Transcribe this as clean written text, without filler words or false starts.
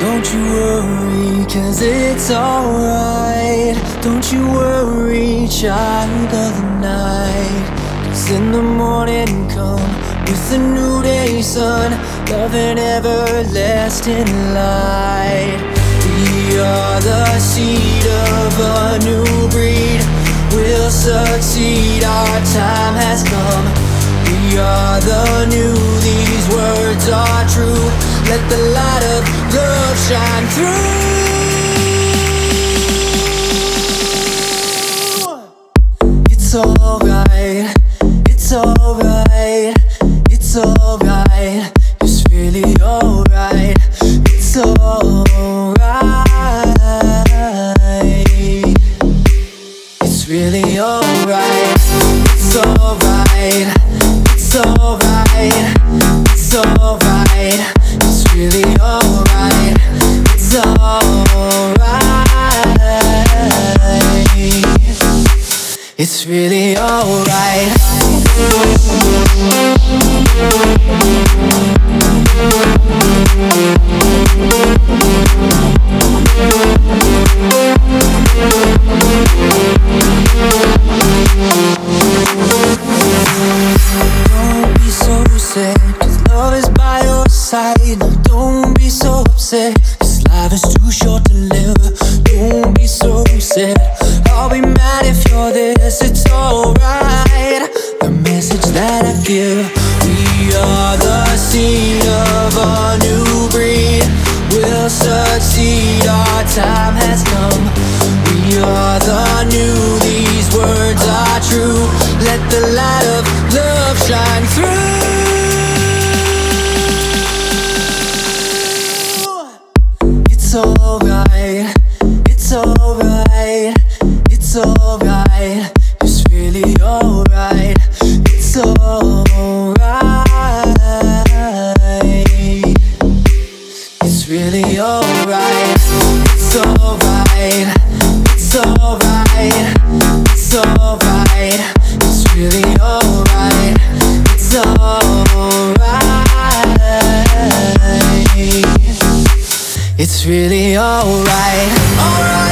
Don't you worry, 'cause it's alright. Don't you worry, child of the night. 'Cause in the morning come with a new day, sun, love and everlasting light. We are the seed of a new breed. We'll succeed, our time has come. We are the new, these words are true. Let the light of love shine through. It's alright, it's alright, it's alright. It's really alright, it's alright. It's really alright, it's alright, it's alright, it's alright. It's really alright, it's alright. It's really alright. Don't be so sad, 'cause love is by your side. No, don't be so upset, 'cause life is too short to live. Don't be so sad, I'll be mad if you're this. It's alright, the message that I give. We are the seed of a new breed. We'll succeed, our time has come. We are the new, these words are true. Let the light of love shine through. It's alright, it's alright, it's alright. It's really alright, it's alright. It's really alright, it's alright, it's alright, it's alright. It's really alright, it's alright. It's really alright, alright.